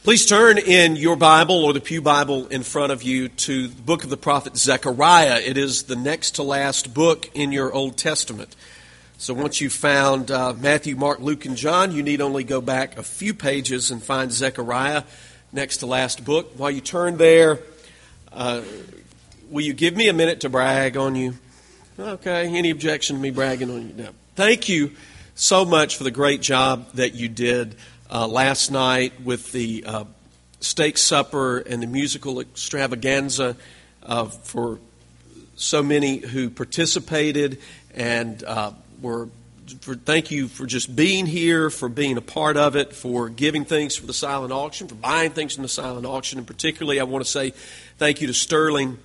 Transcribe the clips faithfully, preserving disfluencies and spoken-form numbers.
Please turn in your Bible or the Pew Bible in front of you to the book of the prophet Zechariah. It is the next to last book in your Old Testament. So once you've found uh, Matthew, Mark, Luke, and John, you need only go back a few pages and find Zechariah, next to last book. While you turn there, uh, will you give me a minute to brag on you? Okay, any objection to me bragging on you? No. Thank you so much for the great job that you did Uh, last night with the uh, steak supper and the musical extravaganza uh, for so many who participated, and uh, were for, thank you for just being here, for being a part of it, for giving things for the silent auction, for buying things from the silent auction, and particularly I want to say thank you to Sterling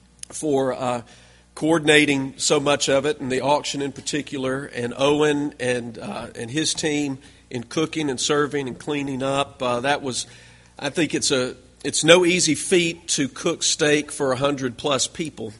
for uh, coordinating so much of it, and the auction in particular, and Owen and uh, and his team in cooking and serving and cleaning up. Uh, that was, I think it's a it's no easy feat to cook steak for a hundred plus people.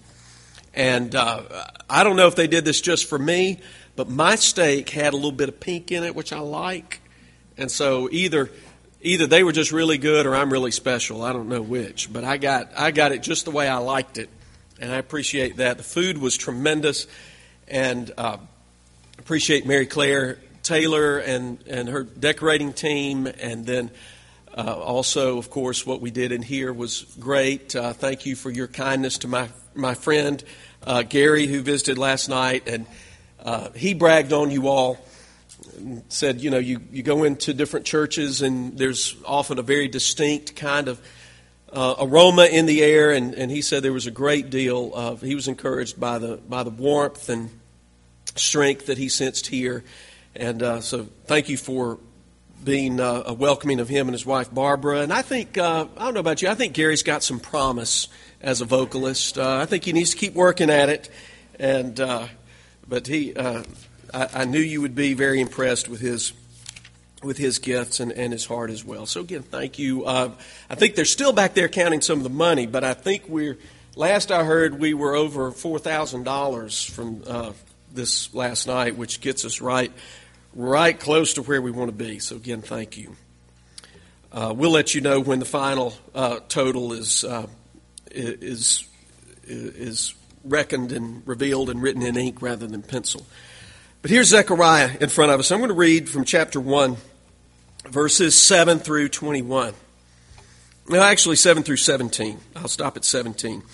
And uh, I don't know if they did this just for me, but my steak had a little bit of pink in it, which I like. And so either either they were just really good or I'm really special. I don't know which, but I got I got it just the way I liked it, and I appreciate that. The food was tremendous, and uh, appreciate Mary Claire Taylor and, and her decorating team, and then uh, also, of course, what we did in here was great. Uh, thank you for your kindness to my my friend uh, Gary, who visited last night, and uh, he bragged on you all and said, you know, you, you go into different churches and there's often a very distinct kind of uh, aroma in the air, and, and he said there was a great deal of, he was encouraged by the by the warmth and strength that he sensed here. And uh, so thank you for being uh, a welcoming of him and his wife, Barbara. And I think, uh, I don't know about you, I think Gary's got some promise as a vocalist. Uh, I think he needs to keep working at it. And uh, But he, uh, I, I knew you would be very impressed with his with his gifts and, and his heart as well. So again, thank you. Uh, I think they're still back there counting some of the money, but I think we're, last I heard, we were over four thousand dollars from uh, this last night, which gets us right right close to where we want to be. So again, thank you. Uh, we'll let you know when the final uh, total is uh, is is reckoned and revealed and written in ink rather than pencil. But here's Zechariah in front of us. I'm going to read from chapter one, verses seven through twenty-one. No, actually seven through seventeen. I'll stop at seventeen.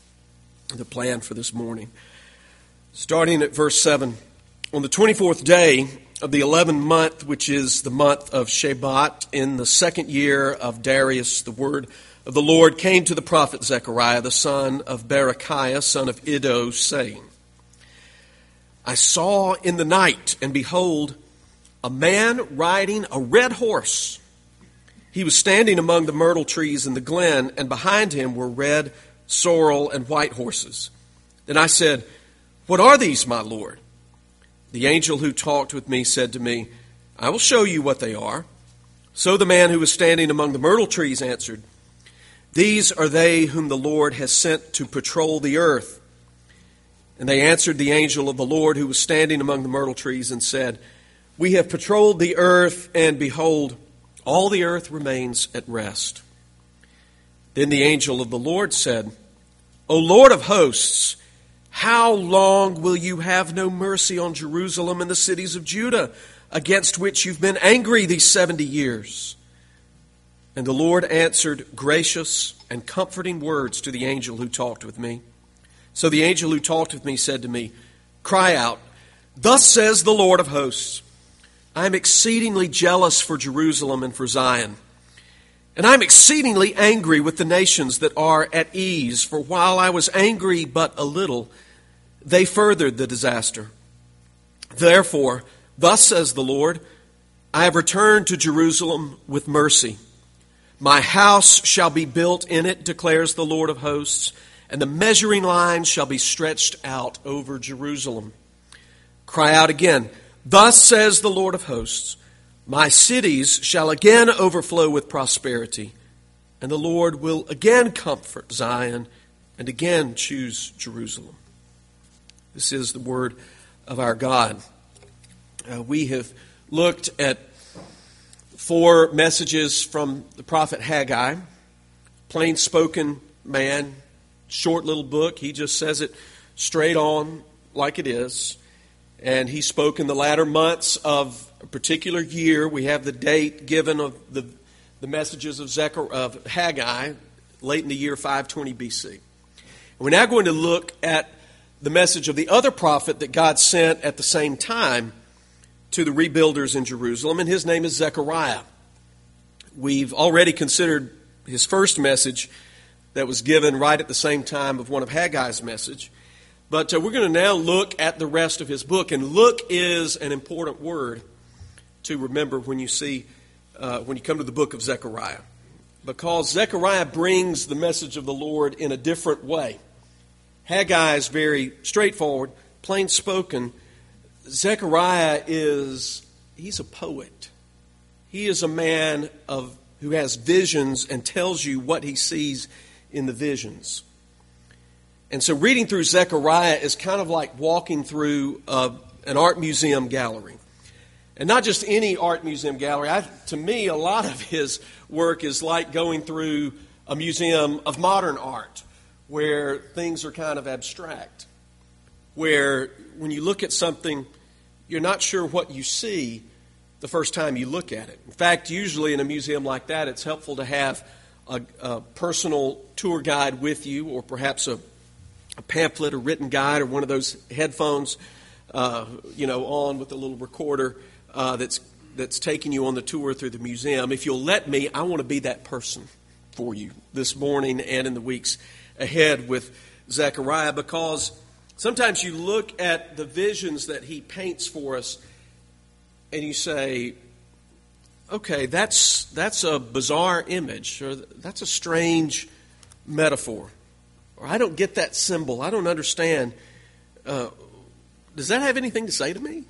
The plan for this morning. Starting at verse seven. On the twenty-fourth day of the eleventh month, which is the month of Shebat, in the second year of Darius, the word of the Lord came to the prophet Zechariah, the son of Berechiah, son of Iddo, saying, I saw in the night, and behold, a man riding a red horse. He was standing among the myrtle trees in the glen, and behind him were red, sorrel, and white horses. Then I said, What are these, my Lord? The angel who talked with me said to me, I will show you what they are. So the man who was standing among the myrtle trees answered, These are they whom the Lord has sent to patrol the earth. And they answered the angel of the Lord who was standing among the myrtle trees and said, We have patrolled the earth, and behold, all the earth remains at rest. Then the angel of the Lord said, O Lord of hosts, how long will you have no mercy on Jerusalem and the cities of Judah, against which you've been angry these seventy years? And the Lord answered gracious and comforting words to the angel who talked with me. So the angel who talked with me said to me, Cry out, Thus says the Lord of hosts, I am exceedingly jealous for Jerusalem and for Zion. And I am exceedingly angry with the nations that are at ease, for while I was angry but a little, they furthered the disaster. Therefore, thus says the Lord, I have returned to Jerusalem with mercy. My house shall be built in it, declares the Lord of hosts, and the measuring line shall be stretched out over Jerusalem. Cry out again, Thus says the Lord of hosts, My cities shall again overflow with prosperity, and the Lord will again comfort Zion and again choose Jerusalem. This is the word of our God. Uh, we have looked at four messages from the prophet Haggai. Plain-spoken man, short little book. He just says it straight on like it is. And he spoke in the latter months of a particular year. We have the date given of the, the messages of, Zechariah, of Haggai, late in the year five twenty B C. We're now going to look at the message of the other prophet that God sent at the same time to the rebuilders in Jerusalem, and his name is Zechariah. We've already considered his first message that was given right at the same time of one of Haggai's message. But uh, we're going to now look at the rest of his book, and look is an important word to remember when you see, uh, when you come to the book of Zechariah, because Zechariah brings the message of the Lord in a different way. Haggai is very straightforward, plain spoken. Zechariah is, he's a poet. He is a man of who has visions and tells you what he sees in the visions. And so reading through Zechariah is kind of like walking through uh, an art museum gallery. And not just any art museum gallery. I, to me, a lot of his work is like going through a museum of modern art, where things are kind of abstract, where when you look at something, you're not sure what you see the first time you look at it. In fact, usually in a museum like that, it's helpful to have a, a personal tour guide with you, or perhaps a, a pamphlet, a written guide, or one of those headphones, uh, you know, on with a little recorder uh, that's that's taking you on the tour through the museum. If you'll let me, I want to be that person for you this morning and in the weeks ahead with Zechariah, because sometimes you look at the visions that he paints for us and you say, okay, that's that's a bizarre image, or that's a strange metaphor, or I don't get that symbol, I don't understand. Uh, does that have anything to say to me?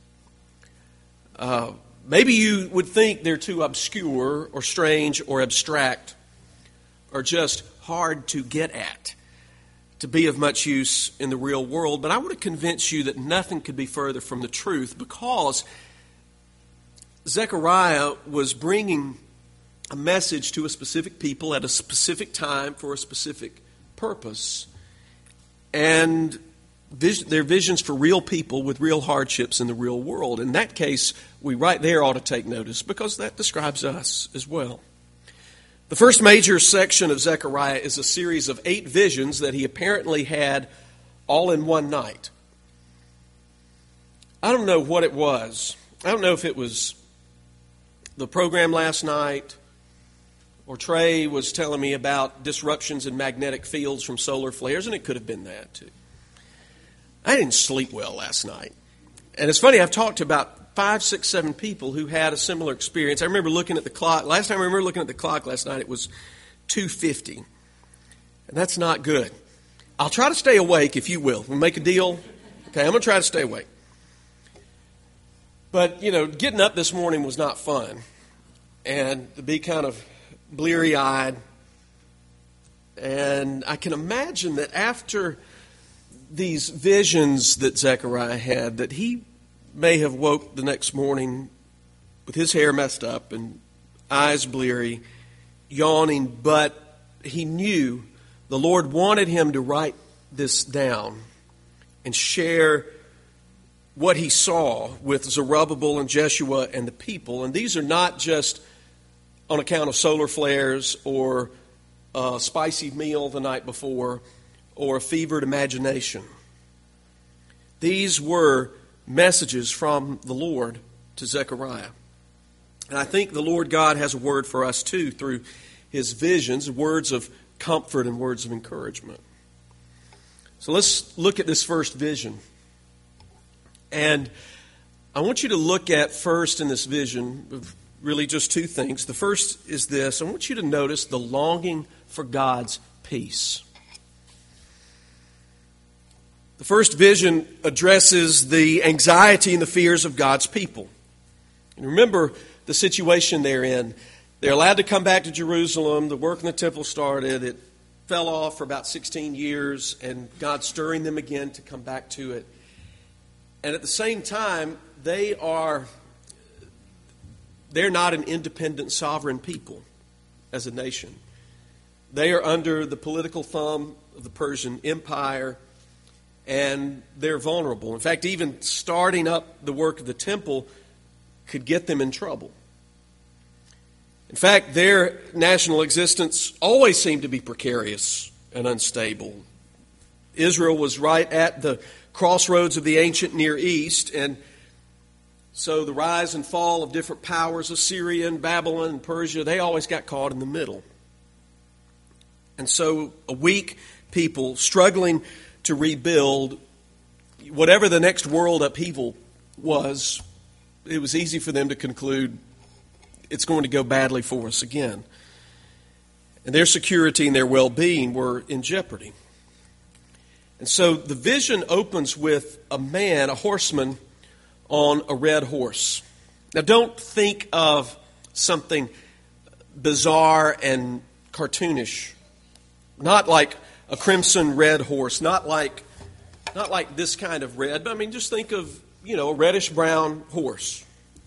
Uh, maybe you would think they're too obscure or strange or abstract or just hard to get at to be of much use in the real world. But I want to convince you that nothing could be further from the truth, because Zechariah was bringing a message to a specific people at a specific time for a specific purpose. And vis- they're visions for real people with real hardships in the real world. In that case, we right there ought to take notice, because that describes us as well. The first major section of Zechariah is a series of eight visions that he apparently had all in one night. I don't know what it was. I don't know if it was the program last night, or Trey was telling me about disruptions in magnetic fields from solar flares, and it could have been that too. I didn't sleep well last night. And it's funny, I've talked to about five, six, seven people who had a similar experience. I remember looking at the clock. Last time I remember looking at the clock last night, it was two fifty. And that's not good. I'll try to stay awake, if you will. We'll make a deal. Okay, I'm going to try to stay awake. But, you know, getting up this morning was not fun. And to be kind of bleary-eyed. And I can imagine that after these visions that Zechariah had, that he may have woke the next morning with his hair messed up and eyes bleary, yawning, but he knew the Lord wanted him to write this down and share what he saw with Zerubbabel and Jeshua and the people. And these are not just on account of solar flares or a spicy meal the night before or a fevered imagination. These were messages from the Lord to Zechariah. And I think the Lord God has a word for us too through his visions, words of comfort and words of encouragement. So let's look at this first vision. And I want you to look at first in this vision of really just two things. The first is this. I want you to notice the longing for God's peace. The first vision addresses the anxiety and the fears of God's people. And remember the situation they're in. They're allowed to come back to Jerusalem. The work in the temple started. It fell off for about sixteen years, and God's stirring them again to come back to it. And at the same time, they are they're not an independent sovereign people as a nation. They are under the political thumb of the Persian Empire, and they're vulnerable. In fact, even starting up the work of the temple could get them in trouble. In fact, their national existence always seemed to be precarious and unstable. Israel was right at the crossroads of the ancient Near East, and so the rise and fall of different powers, Assyria and Babylon and Persia, they always got caught in the middle. And so a weak people struggling to rebuild, whatever the next world upheaval was, it was easy for them to conclude it's going to go badly for us again. And their security and their well-being were in jeopardy. And so the vision opens with a man, a horseman, on a red horse. Now don't think of something bizarre and cartoonish. Not like a crimson red horse, not like not like this kind of red, but I mean just think of, you know, a reddish brown horse.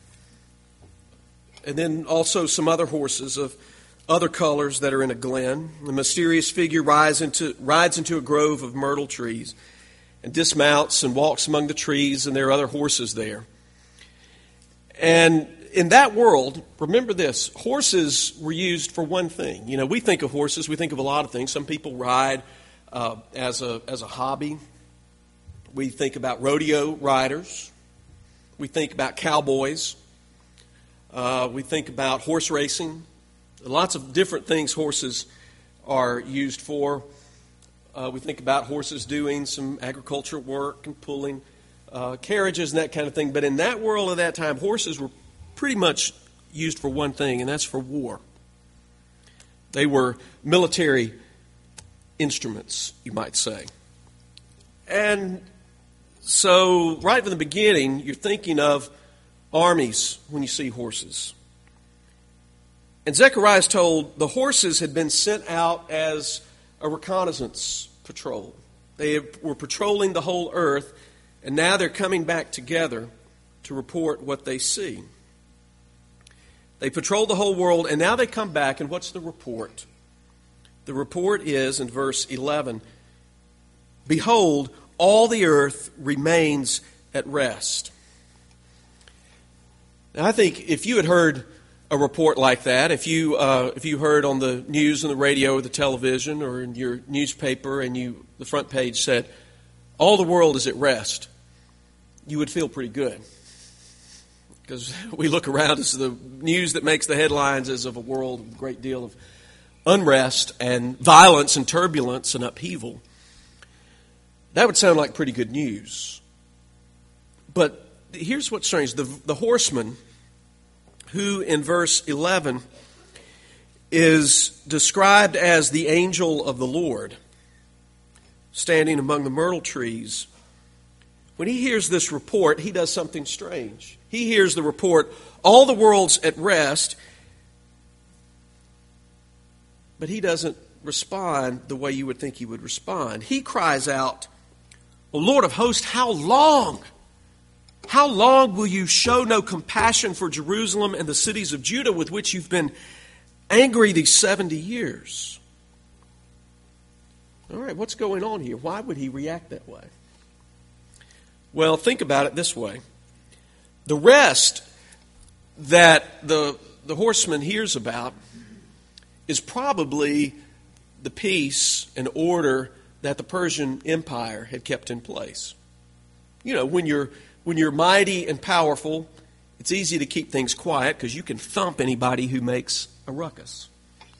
And then also some other horses of other colors that are in a glen. The mysterious figure rides into, rides into a grove of myrtle trees and dismounts and walks among the trees, and there are other horses there. And in that world, remember this, horses were used for one thing. You know, we think of horses, we think of a lot of things. Some people ride uh, as a as a hobby. We think about rodeo riders. We think about cowboys. Uh, we think about horse racing. Lots of different things horses are used for. Uh, we think about horses doing some agricultural work and pulling uh, carriages and that kind of thing. But in that world at that time, horses were pretty much used for one thing, and that's for war. They were military instruments, you might say. And so right from the beginning, you're thinking of armies when you see horses. And Zechariah is told the horses had been sent out as a reconnaissance patrol. They were patrolling the whole earth, and now they're coming back together to report what they see. They patrol the whole world, and now they come back, and what's the report? The report is, in verse eleven, "Behold, all the earth remains at rest." Now, I think if you had heard a report like that, if you uh, if you heard on the news and the radio or the television or in your newspaper and you the front page said, "All the world is at rest," you would feel pretty good. Because we look around as the news that makes the headlines is of a world with a great deal of unrest and violence and turbulence and upheaval. That would sound like pretty good news. But here's what's strange. The, the horseman, who in verse eleven is described as the angel of the Lord, standing among the myrtle trees, when he hears this report, he does something strange. He hears the report, all the world's at rest, but he doesn't respond the way you would think he would respond. He cries out, "O Lord of hosts, how long? How long will you show no compassion for Jerusalem and the cities of Judah with which you've been angry these seventy years?" All right, what's going on here? Why would he react that way? Well, think about it this way. The rest that the, the horseman hears about is probably the peace and order that the Persian Empire had kept in place. You know, when you're when you're mighty and powerful, it's easy to keep things quiet because you can thump anybody who makes a ruckus.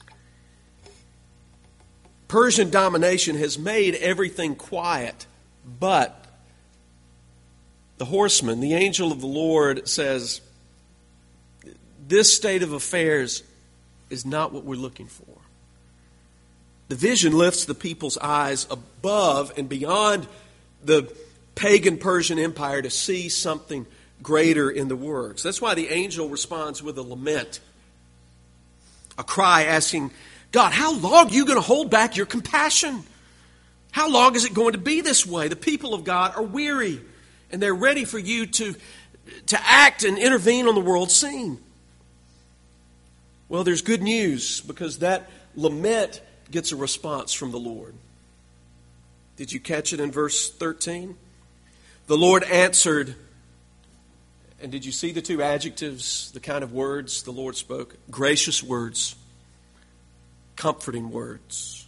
Persian domination has made everything quiet, but the horseman, the angel of the Lord, says, this state of affairs is not what we're looking for. The vision lifts the people's eyes above and beyond the pagan Persian Empire to see something greater in the works. That's why the angel responds with a lament, a cry asking, God, how long are you going to hold back your compassion? How long is it going to be this way? The people of God are weary, and they're ready for you to, to act and intervene on the world scene. Well, there's good news, because that lament gets a response from the Lord. Did you catch it in verse thirteen? The Lord answered, and did you see the two adjectives, the kind of words the Lord spoke? Gracious words, comforting words.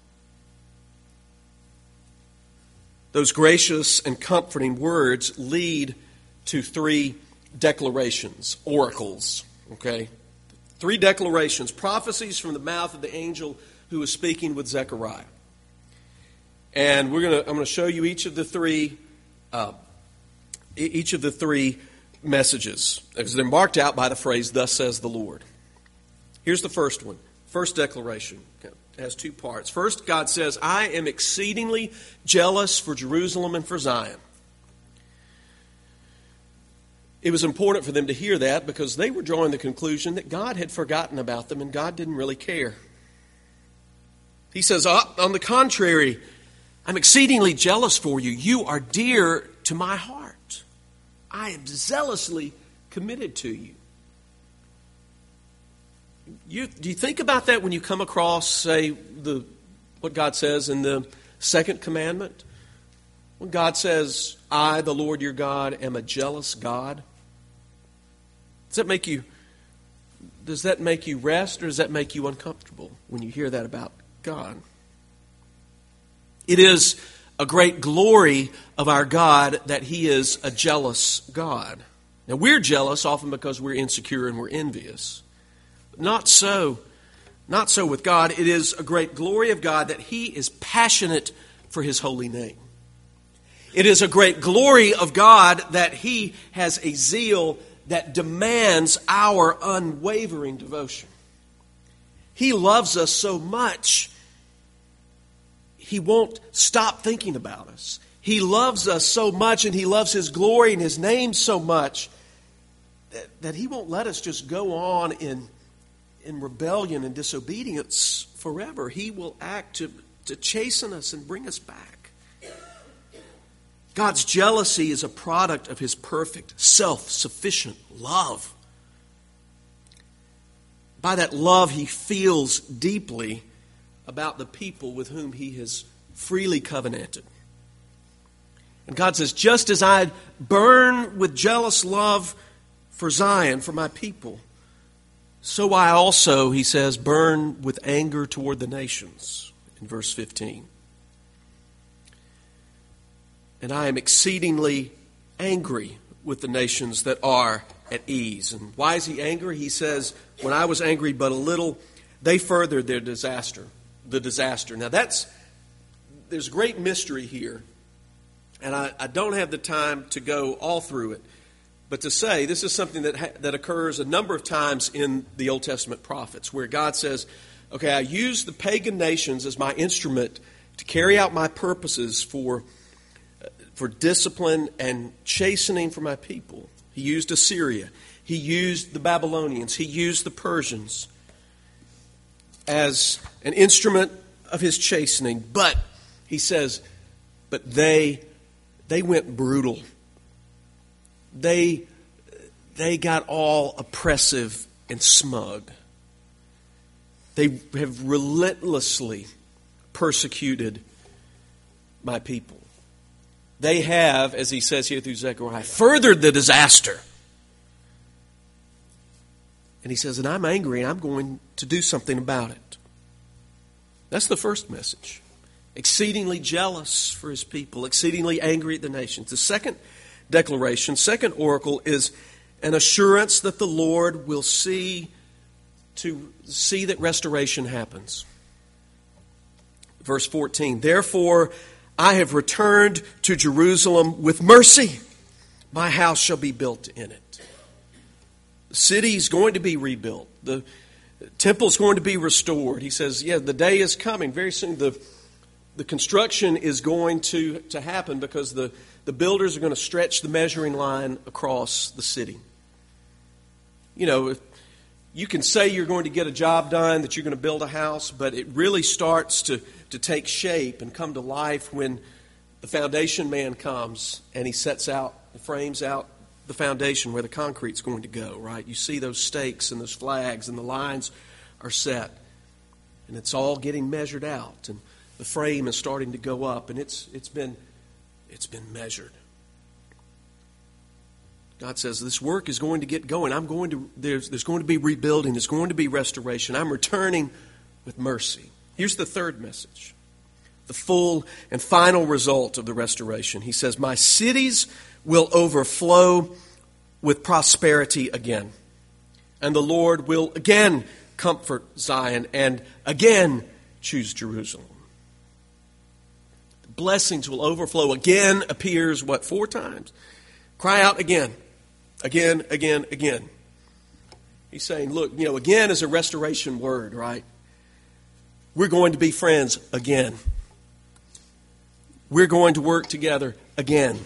Those gracious and comforting words lead to three declarations, oracles, okay? Three declarations, prophecies from the mouth of the angel who was speaking with Zechariah. And we're gonna, I'm going to show you each of the three, uh, each of the three messages, as they're marked out by the phrase, "Thus says the Lord." Here's the first one. First declaration. It has two parts. First, God says, "I am exceedingly jealous for Jerusalem and for Zion." It was important for them to hear that, because they were drawing the conclusion that God had forgotten about them and God didn't really care. He says, oh, on the contrary, I'm exceedingly jealous for you. You are dear to my heart. I am zealously committed to you. You, do you think about that when you come across, say, the what God says in the second commandment? When God says, "I, the Lord your God, am a jealous God." Does that make you, does that make you rest, or does that make you uncomfortable when you hear that about God? It is a great glory of our God that He is a jealous God. Now, we're jealous often because we're insecure and we're envious. Not so. Not so with God. It is a great glory of God that He is passionate for His holy name. It is a great glory of God that He has a zeal that demands our unwavering devotion. He loves us so much, He won't stop thinking about us. He loves us so much, and He loves His glory and His name so much, that, that He won't let us just go on in, in rebellion and disobedience forever. He will act to, to chasten us and bring us back. God's jealousy is a product of His perfect, self-sufficient love. By that love, He feels deeply about the people with whom He has freely covenanted. And God says, just as I burn with jealous love for Zion, for my people, so I also, He says, burn with anger toward the nations, in verse fifteen. And I am exceedingly angry with the nations that are at ease. And why is He angry? He says, when I was angry but a little, they furthered their disaster, the disaster. Now that's, there's great mystery here. And I, I don't have the time to go all through it. But to say, this is something that ha- that occurs a number of times in the Old Testament prophets, where God says, okay, I use the pagan nations as my instrument to carry out my purposes for for discipline and chastening for my people. He used Assyria. He used the Babylonians. He used the Persians as an instrument of His chastening. But, He says, but they, they went brutal. They, they got all oppressive and smug. They have relentlessly persecuted my people. They have, as He says here through Zechariah, furthered the disaster. And He says, and I'm angry and I'm going to do something about it. That's the first message. Exceedingly jealous for His people, exceedingly angry at the nations. The second declaration, second oracle, is an assurance that the Lord will see to see that restoration happens. Verse fourteen, therefore I have returned to Jerusalem with mercy. My house shall be built in it. The city is going to be rebuilt. The temple is going to be restored. He says, yeah, the day is coming. Very soon the, the construction is going to, to happen, because the, the builders are going to stretch the measuring line across the city. You know, if you can say you're going to get a job done, that you're going to build a house, but it really starts to to take shape and come to life when the foundation man comes and he sets out, frames out the foundation where the concrete's going to go, right? You see those stakes and those flags and the lines are set. And it's all getting measured out. And the frame is starting to go up. And it's it's been it's been measured. God says, this work is going to get going. I'm going to there's there's going to be rebuilding. There's going to be restoration. I'm returning with mercy. Here's the third message. The full and final result of the restoration. He says, my cities will overflow with prosperity again. And the Lord will again comfort Zion and again choose Jerusalem. The blessings will overflow. Again appears, what, four times? Cry out again. Again, again, again. He's saying, look, you know, again is a restoration word, right? We're going to be friends again. We're going to work together again.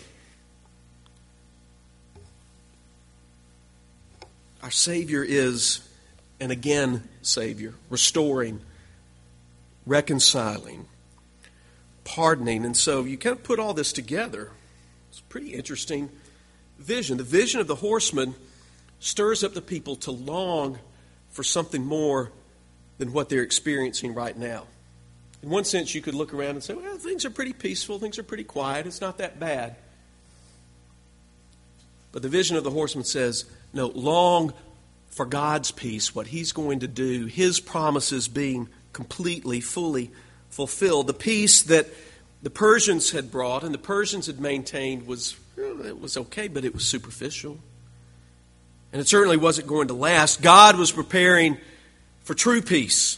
Our Savior is an again Savior, restoring, reconciling, pardoning. And so you kind of put all this together. It's a pretty interesting vision. The vision of the horseman stirs up the people to long for something more than what they're experiencing right now. In one sense, you could look around and say, well, things are pretty peaceful, things are pretty quiet, it's not that bad. But the vision of the horseman says, no, long for God's peace, what He's going to do, His promises being completely, fully fulfilled. The peace that the Persians had brought and the Persians had maintained was, well, it was okay, but it was superficial. And it certainly wasn't going to last. God was preparing for true peace.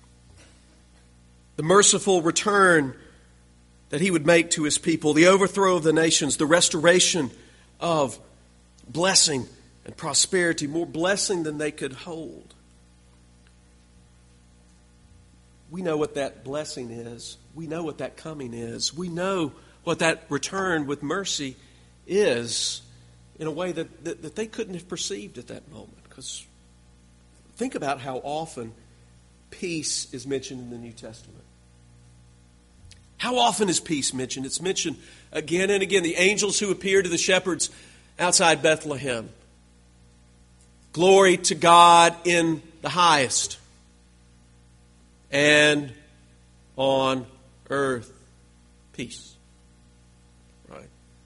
The merciful return that He would make to His people, the overthrow of the nations, the restoration of blessing and prosperity, more blessing than they could hold. We know what that blessing is. We know what that coming is. We know what that return with mercy is in a way that, that, that they couldn't have perceived at that moment. Because think about how often peace is mentioned in the New Testament. How often is peace mentioned? It's mentioned again and again. The angels who appeared to the shepherds outside Bethlehem. Glory to God in the highest. And on earth, peace. Right?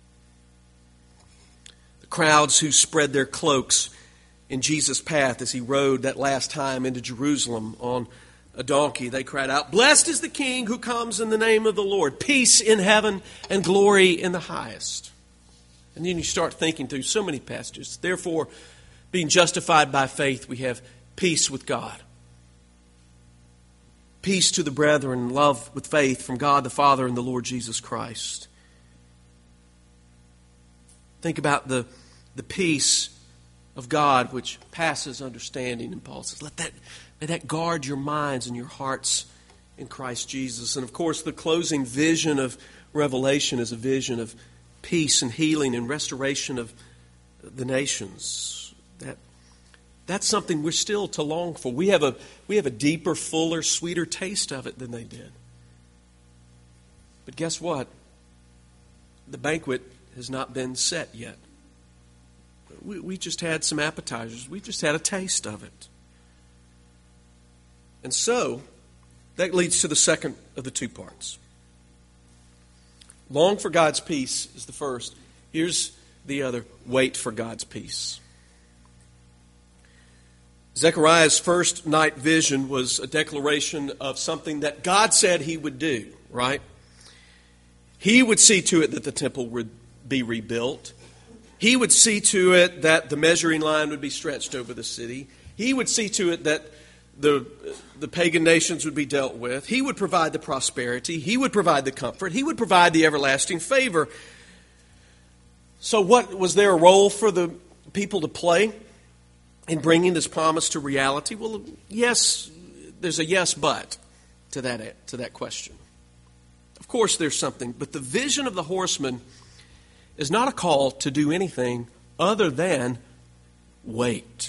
The crowds who spread their cloaks in Jesus' path as He rode that last time into Jerusalem on a donkey, they cried out, blessed is the King who comes in the name of the Lord. Peace in heaven and glory in the highest. And then you start thinking through so many passages. Therefore, being justified by faith, we have peace with God. Peace to the brethren, love with faith from God the Father and the Lord Jesus Christ. Think about the, the peace of God which passes understanding. And Paul says, let that, let that guard your minds and your hearts in Christ Jesus. And of course, the closing vision of Revelation is a vision of peace and healing and restoration of the nations. That That's something we're still to long for. We have a we have a deeper, fuller, sweeter taste of it than they did. But guess what? The banquet has not been set yet. We, we just had some appetizers. We just had a taste of it. And so, that leads to the second of the two parts. Long for God's peace is the first. Here's the other. Wait for God's peace. Zechariah's first night vision was a declaration of something that God said He would do, right? He would see to it that the temple would be rebuilt. He would see to it that the measuring line would be stretched over the city. He would see to it that the, the pagan nations would be dealt with. He would provide the prosperity. He would provide the comfort. He would provide the everlasting favor. So what was there a role for the people to play in bringing this promise to reality? Well, yes, there's a yes, but to that, to that question. Of course there's something, but the vision of the horseman is not a call to do anything other than wait.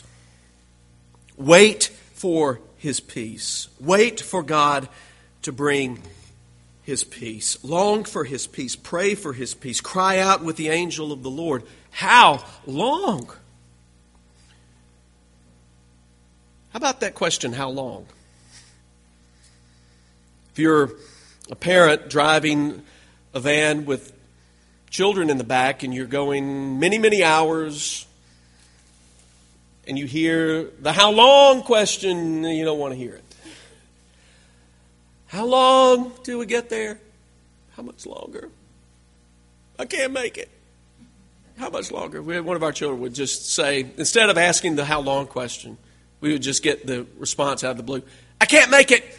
Wait for His peace. Wait for God to bring His peace. Long for His peace. Pray for His peace. Cry out with the angel of the Lord. How long? How about that question, how long? If you're a parent driving a van with children in the back and you're going many, many hours and you hear the how long question, you don't want to hear it. How long till we get there? How much longer? I can't make it. How much longer? We had one of our children would just say, instead of asking the how long question, we would just get the response out of the blue, I can't make it.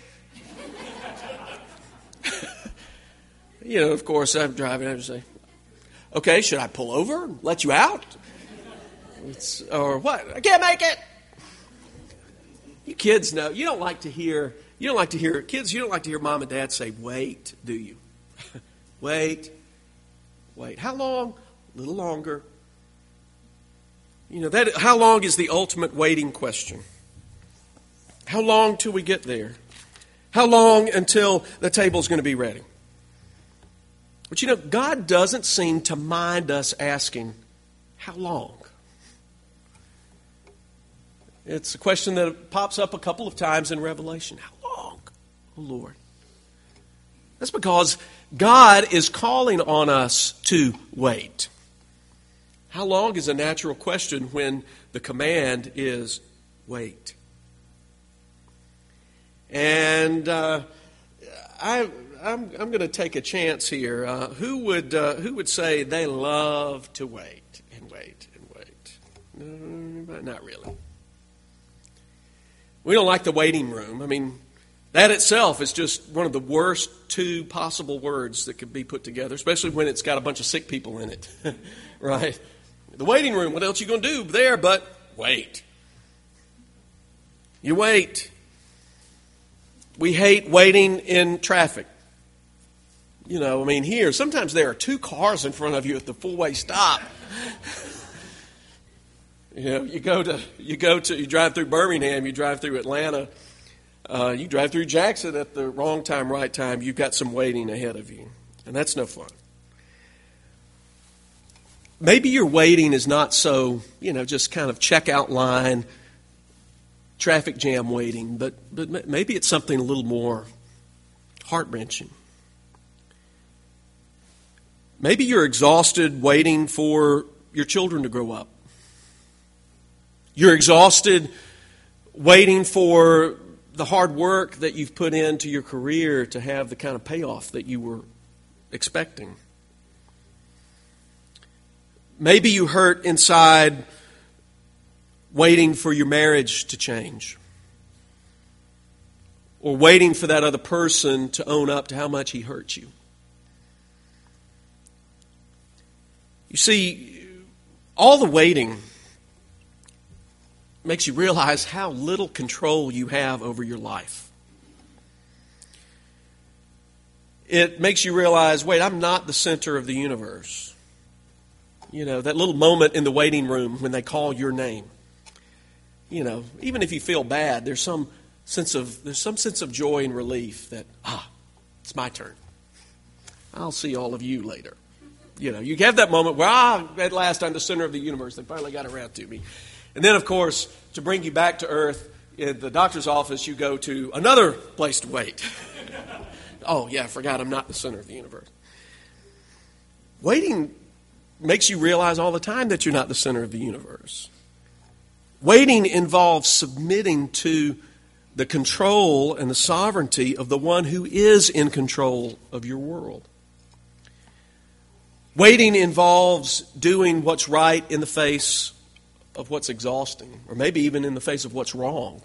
You know, of course, I'm driving, I would say, okay, should I pull over and let you out? It's, or what? I can't make it. You kids know, you don't like to hear, you don't like to hear, kids, you don't like to hear mom and dad say, wait, do you? Wait, wait. How long? A little longer. You know, that. How long is the ultimate waiting question? How long till we get there? How long until the table's going to be ready? But you know, God doesn't seem to mind us asking, how long? It's a question that pops up a couple of times in Revelation. How long, oh Lord? That's because God is calling on us to wait. How long is a natural question when the command is wait? And uh, I, I'm, I'm going to take a chance here. Uh, who would uh, who would say they love to wait and wait and wait? No, not really. We don't like the waiting room. I mean, that itself is just one of the worst two possible words that could be put together, especially when it's got a bunch of sick people in it, right? The waiting room, what else are you going to do there but wait? You wait. We hate waiting in traffic. You know, I mean, here, sometimes there are two cars in front of you at the four-way stop. You know, you go to, you go to, you drive through Birmingham, you drive through Atlanta, uh, you drive through Jackson at the wrong time, right time, you've got some waiting ahead of you. And that's no fun. Maybe your waiting is not so, you know, just kind of checkout line, traffic jam waiting, but, but maybe it's something a little more heart-wrenching. Maybe you're exhausted waiting for your children to grow up. You're exhausted waiting for the hard work that you've put into your career to have the kind of payoff that you were expecting. Maybe you hurt inside waiting for your marriage to change, or waiting for that other person to own up to how much he hurt you. You see, all the waiting makes you realize how little control you have over your life. It makes you realize, wait, I'm not the center of the universe. You know, that little moment in the waiting room when they call your name. You know, even if you feel bad, there's some sense of there's some sense of joy and relief that, ah, it's my turn. I'll see all of you later. You know, you have that moment where, ah, at last I'm the center of the universe. They finally got around to me. And then, of course, to bring you back to earth, in the doctor's office, you go to another place to wait. Oh, yeah, I forgot I'm not the center of the universe. Waiting makes you realize all the time that you're not the center of the universe. Waiting involves submitting to the control and the sovereignty of the one who is in control of your world. Waiting involves doing what's right in the face of what's exhausting, or maybe even in the face of what's wrong.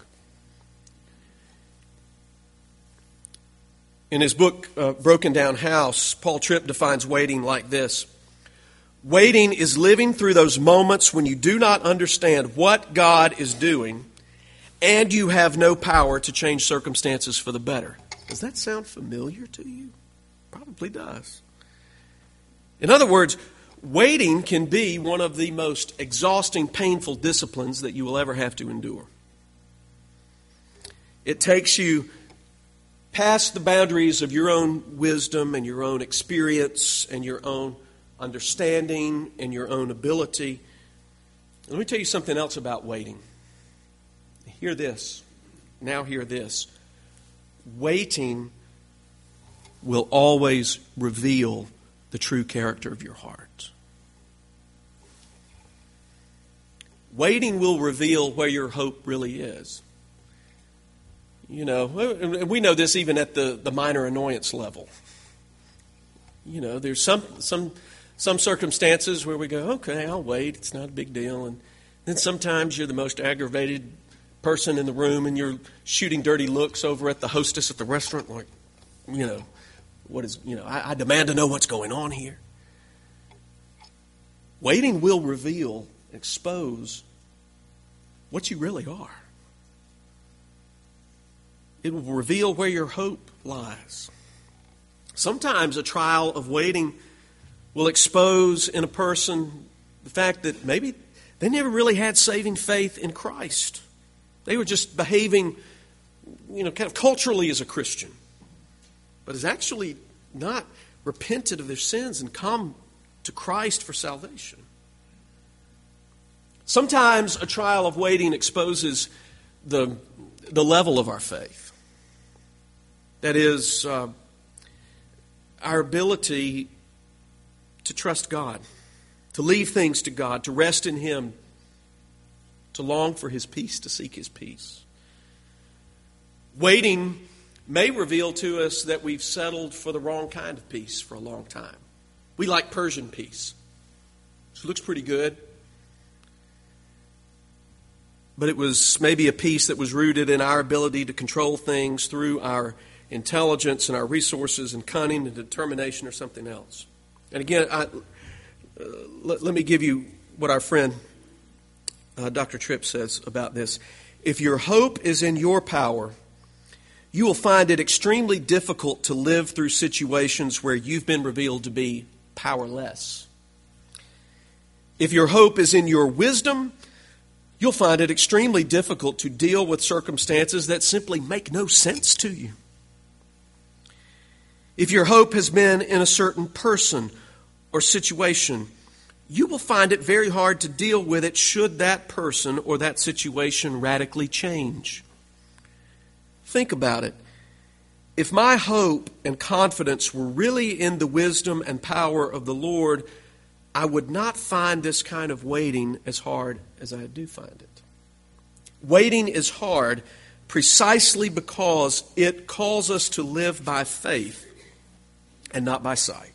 In his book, uh, Broken Down House, Paul Tripp defines waiting like this. Waiting is living through those moments when you do not understand what God is doing and you have no power to change circumstances for the better. Does that sound familiar to you? Probably does. In other words, waiting can be one of the most exhausting, painful disciplines that you will ever have to endure. It takes you past the boundaries of your own wisdom and your own experience and your own understanding and your own ability. Let me tell you something else about waiting. Hear this. Now hear this. Waiting will always reveal the true character of your heart. Waiting will reveal where your hope really is. You know, we know this even at the, the minor annoyance level. You know, there's some some some circumstances where we go, okay, I'll wait. It's not a big deal. And then sometimes you're the most aggravated person in the room and you're shooting dirty looks over at the hostess at the restaurant like, you know, what is, you know, I, I demand to know what's going on here. Waiting will reveal, expose what you really are. It will reveal where your hope lies. Sometimes a trial of waiting will expose in a person the fact that maybe they never really had saving faith in Christ. They were just behaving, you know, kind of culturally as a Christian, but is actually not repented of their sins and come to Christ for salvation. Sometimes a trial of waiting exposes the, the level of our faith. That is, uh, our ability to trust God, to leave things to God, to rest in Him, to long for His peace, to seek His peace. Waiting may reveal to us that we've settled for the wrong kind of peace for a long time. We like Persian peace. It looks pretty good. But it was maybe a peace that was rooted in our ability to control things through our intelligence and our resources and cunning and determination or something else. And again, I, uh, let, let me give you what our friend uh, Doctor Tripp says about this. If your hope is in your power, you will find it extremely difficult to live through situations where you've been revealed to be powerless. If your hope is in your wisdom, you'll find it extremely difficult to deal with circumstances that simply make no sense to you. If your hope has been in a certain person or situation, you will find it very hard to deal with it should that person or that situation radically change. Think about it. If my hope and confidence were really in the wisdom and power of the Lord, I would not find this kind of waiting as hard as I do find it. Waiting is hard precisely because it calls us to live by faith and not by sight.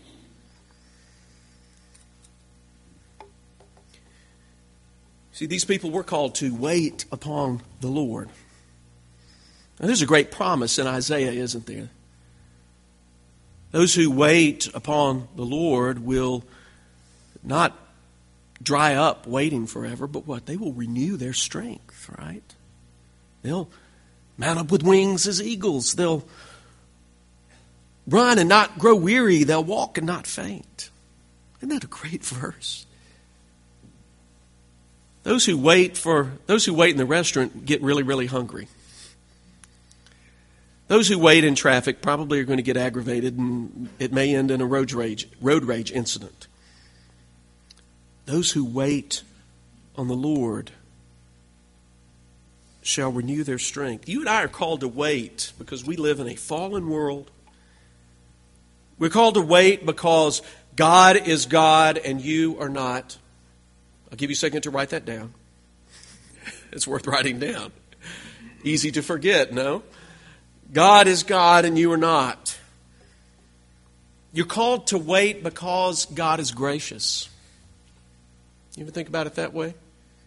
See, these people were called to wait upon the Lord. Now, there's a great promise in Isaiah, isn't there? Those who wait upon the Lord will not dry up waiting forever, but what? They will renew their strength, right? They'll mount up with wings as eagles. They'll run and not grow weary. They'll walk and not faint. Isn't that a great verse? Those who wait for those who wait in the restaurant get really, really hungry. Those who wait in traffic probably are going to get aggravated, and it may end in a road rage road rage incident. Those who wait on the Lord shall renew their strength. You and I are called to wait because we live in a fallen world. We're called to wait because God is God and you are not. I'll give you a second to write that down. It's worth writing down. Easy to forget, no? God is God and you are not. You're called to wait because God is gracious. You ever think about it that way?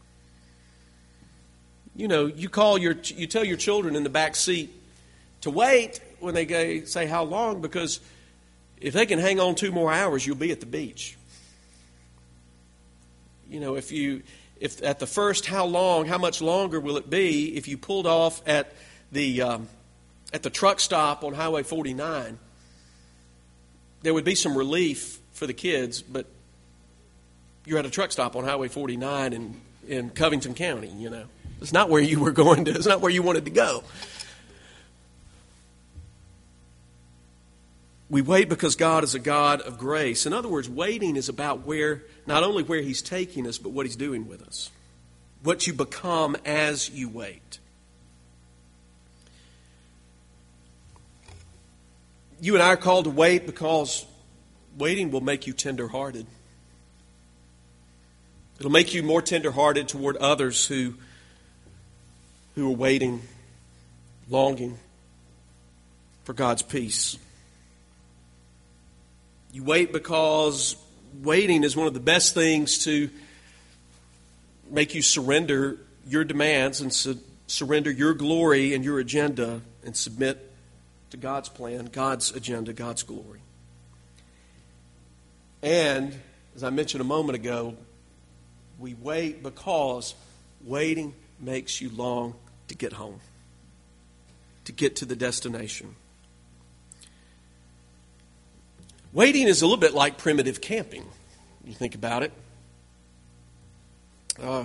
You know, you call your, you tell your children in the back seat to wait when they say how long, because if they can hang on two more hours, you'll be at the beach. You know, if you, if at the first how long, how much longer will it be if you pulled off at the um, at the truck stop on Highway forty-nine? There would be some relief for the kids, but you're at a truck stop on Highway forty-nine in, in Covington County, you know. It's not where you were going to, it's not where you wanted to go. We wait because God is a God of grace. In other words, waiting is about where, not only where He's taking us, but what He's doing with us. What you become as you wait. You and I are called to wait because waiting will make you tender-hearted. It'll make you more tender-hearted toward others who, who are waiting, longing for God's peace. You wait because waiting is one of the best things to make you surrender your demands and su- surrender your glory and your agenda and submit to God's plan, God's agenda, God's glory. And, as I mentioned a moment ago, we wait because waiting makes you long to get home, to get to the destination. Waiting is a little bit like primitive camping, you think about it. Uh,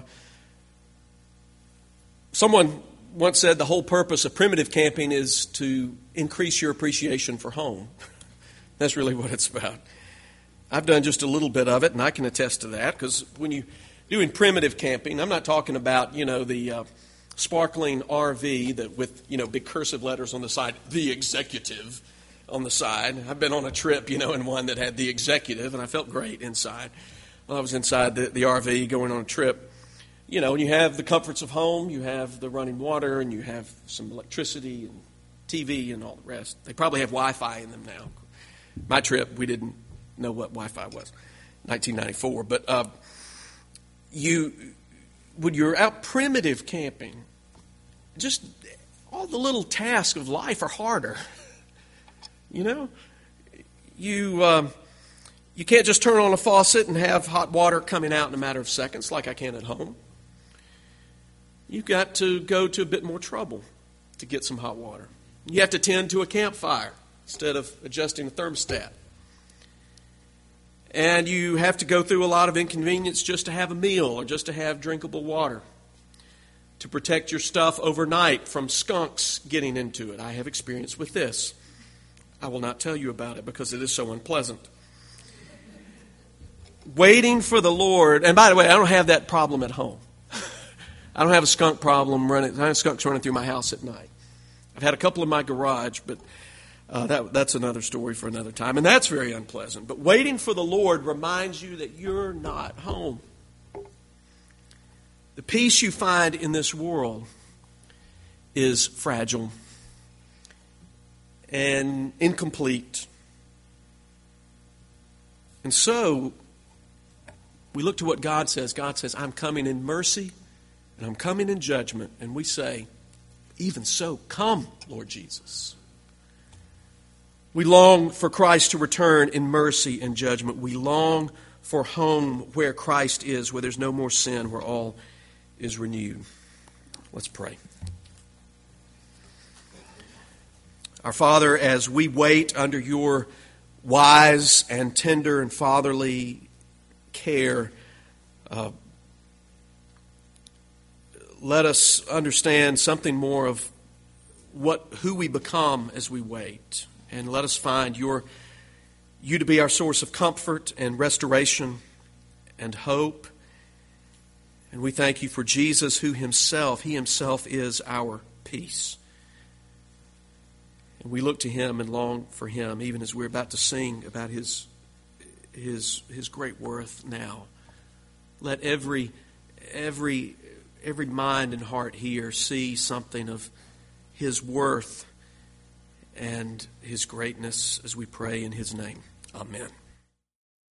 someone once said the whole purpose of primitive camping is to increase your appreciation for home. That's really what it's about. I've done just a little bit of it, and I can attest to that, because when you're doing primitive camping, I'm not talking about, you know, the uh, sparkling R V that with, you know, big cursive letters on the side, the executive on the side. I've been on a trip, you know, in one that had the executive, and I felt great inside. Well, I was inside the, the R V going on a trip. You know, and you have the comforts of home, you have the running water, and you have some electricity and T V and all the rest. They probably have Wi-Fi in them now. My trip, we didn't know what Wi-Fi was, nineteen ninety-four. But uh, you, when you're out primitive camping, just all the little tasks of life are harder. You know, you um, you can't just turn on a faucet and have hot water coming out in a matter of seconds like I can at home. You've got to go to a bit more trouble to get some hot water. You have to tend to a campfire instead of adjusting a thermostat. And you have to go through a lot of inconvenience just to have a meal or just to have drinkable water. To protect your stuff overnight from skunks getting into it. I have experience with this. I will not tell you about it because it is so unpleasant. Waiting for the Lord. And by the way, I don't have that problem at home. I don't have a skunk problem running. I have skunks running through my house at night. I've had a couple in my garage, but uh, that, that's another story for another time. And that's very unpleasant. But waiting for the Lord reminds you that you're not home. The peace you find in this world is fragile and incomplete. And so, we look to what God says. God says, I'm coming in mercy and I'm coming in judgment. And we say, even so, come, Lord Jesus. We long for Christ to return in mercy and judgment. We long for home where Christ is, where there's no more sin, where all is renewed. Let's pray. Our Father, as we wait under your wise and tender and fatherly care, uh, let us understand something more of what who we become as we wait. And let us find your you to be our source of comfort and restoration and hope. And we thank you for Jesus, who himself, he himself is our peace. And we look to him and long for him, even as we're about to sing about his his his great worth now. Let every every every mind and heart here see something of his worth and his greatness as we pray in his name. Amen.